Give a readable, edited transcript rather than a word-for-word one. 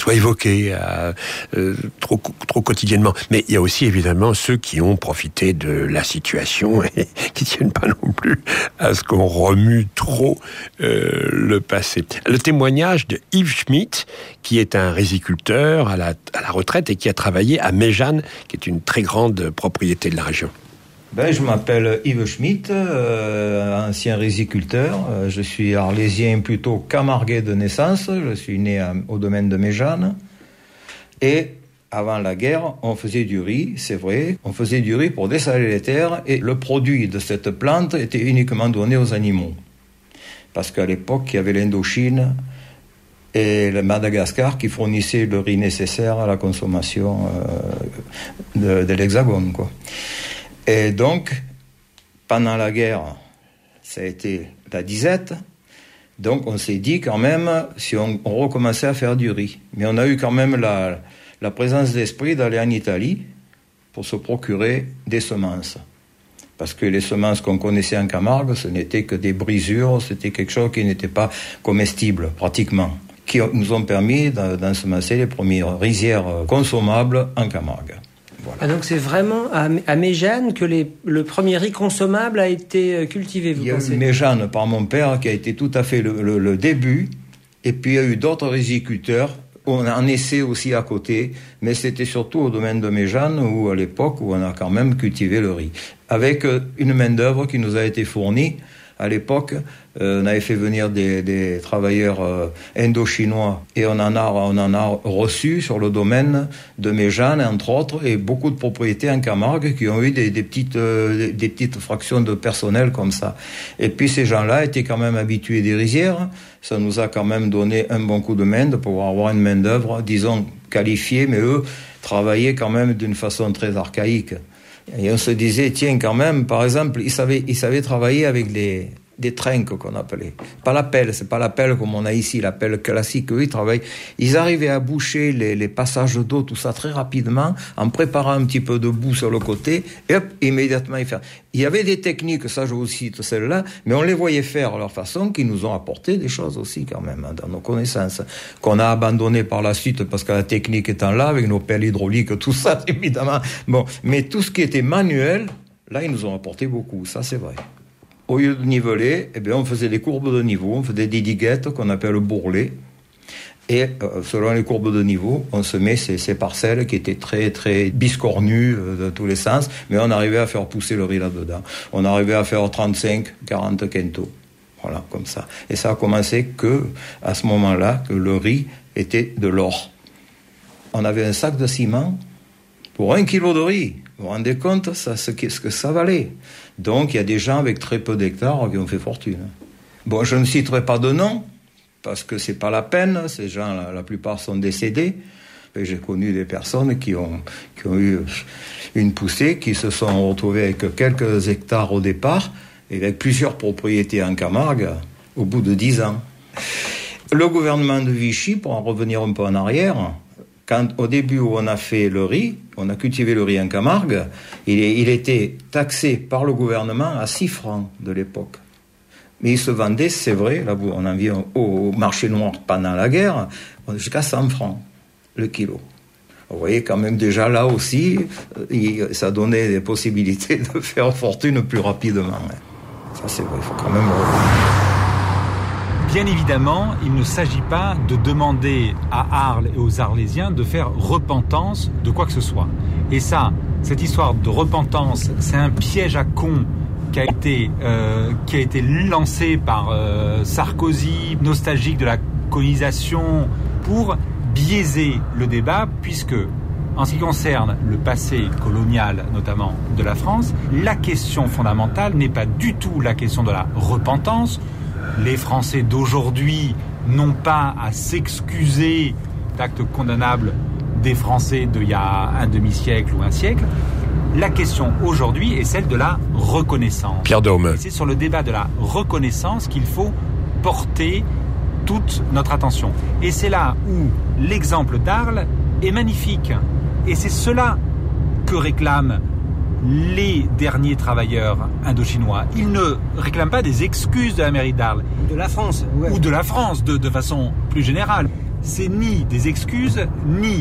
soit évoqué trop quotidiennement. Mais il y a aussi évidemment ceux qui ont profité de la situation et qui tiennent pas non plus à ce qu'on remue trop le passé. Le témoignage de Yves Schmitt, qui est un riziculteur à la retraite et qui a travaillé à Méjeanne, qui est une très grande propriété de la région. Je m'appelle Yves Schmitt, ancien riziculteur. Je suis arlésien, plutôt camarguais de naissance. Je suis né au domaine de Méjeanne. Et avant la guerre, on faisait du riz, c'est vrai. On faisait du riz pour dessaler les terres et le produit de cette plante était uniquement donné aux animaux. Parce qu'à l'époque, il y avait l'Indochine et le Madagascar qui fournissaient le riz nécessaire à la consommation de l'Hexagone, quoi. Et donc, pendant la guerre, ça a été la disette. Donc, on s'est dit quand même, si on recommençait à faire du riz. Mais on a eu quand même la présence d'esprit d'aller en Italie pour se procurer des semences. Parce que les semences qu'on connaissait en Camargue, ce n'était que des brisures, c'était quelque chose qui n'était pas comestible, pratiquement. Qui nous ont permis d'ensemencer les premières rizières consommables en Camargue. Voilà. Ah, donc c'est vraiment à Méjeanne que le premier riz consommable a été cultivé, vous pensez ? Il y a eu Méjeanne par mon père qui a été tout à fait le début, et puis il y a eu d'autres riziculteurs. On en essaie aussi à côté, mais c'était surtout au domaine de Méjeanne où à l'époque où on a quand même cultivé le riz. Avec une main-d'œuvre qui nous a été fournie. À l'époque, on avait fait venir des travailleurs indo-chinois et on en a reçu sur le domaine de Méjeanne, entre autres, et beaucoup de propriétés en Camargue qui ont eu des petites fractions de personnel comme ça. Et puis ces gens-là étaient quand même habitués des rizières. Ça nous a quand même donné un bon coup de main de pouvoir avoir une main-d'œuvre, disons, qualifiée, mais eux travaillaient quand même d'une façon très archaïque. Et on se disait, tiens, quand même, par exemple, ils savaient travailler avec des trinques qu'on appelait. Pas la pelle, c'est pas la pelle comme on a ici, la pelle classique. Eux, ils arrivaient à boucher les passages d'eau, tout ça très rapidement, en préparant un petit peu de boue sur le côté, et hop, immédiatement ils faire. Il y avait des techniques, ça je vous cite celles-là, mais on les voyait faire à leur façon, qui nous ont apporté des choses aussi quand même, dans nos connaissances, qu'on a abandonné par la suite, parce que la technique étant là, avec nos pelles hydrauliques, tout ça, évidemment. Bon, mais tout ce qui était manuel, là, ils nous ont apporté beaucoup, ça c'est vrai. Au lieu de niveler, on faisait des courbes de niveau, on faisait des diguettes qu'on appelle bourrelets. Et selon les courbes de niveau, on semait ces parcelles qui étaient très, très biscornues de tous les sens, mais on arrivait à faire pousser le riz là-dedans. On arrivait à faire 35, 40 quintaux. Voilà, comme ça. Et ça a commencé à ce moment-là, que le riz était de l'or. On avait un sac de ciment pour 1 kilo de riz. Vous vous rendez compte ce que ça valait? Donc, il y a des gens avec très peu d'hectares qui ont fait fortune. Bon, je ne citerai pas de nom, parce que c'est pas la peine. Ces gens, la plupart sont décédés. Et j'ai connu des personnes qui ont eu une poussée, qui se sont retrouvées avec quelques hectares au départ, et avec plusieurs propriétés en Camargue, au bout de 10 ans. Le gouvernement de Vichy, pour en revenir un peu en arrière, au début où on a fait le riz, on a cultivé le riz en Camargue, il était taxé par le gouvernement à 6 francs de l'époque. Mais il se vendait, c'est vrai, là on en vient au marché noir pendant la guerre, jusqu'à 100 francs le kilo. Vous voyez quand même déjà là aussi, ça donnait des possibilités de faire fortune plus rapidement. Ça c'est vrai, il faut quand même... Bien évidemment, il ne s'agit pas de demander à Arles et aux Arlésiens de faire repentance de quoi que ce soit. Et ça, cette histoire de repentance, c'est un piège à con qui a été lancé par Sarkozy, nostalgique de la colonisation, pour biaiser le débat, puisque, en ce qui concerne le passé colonial, notamment de la France, la question fondamentale n'est pas du tout la question de la repentance. Les Français d'aujourd'hui n'ont pas à s'excuser d'actes condamnables des Français d'il y a un demi-siècle ou un siècle. La question aujourd'hui est celle de la reconnaissance. Pierre Daume. C'est sur le débat de la reconnaissance qu'il faut porter toute notre attention. Et c'est là où l'exemple d'Arles est magnifique. Et c'est cela que réclament les derniers travailleurs indochinois. Ils ne réclament pas des excuses de la mairie d'Arles. De la France. Ouais. Ou de la France, de façon plus générale. c'est ni des excuses, ni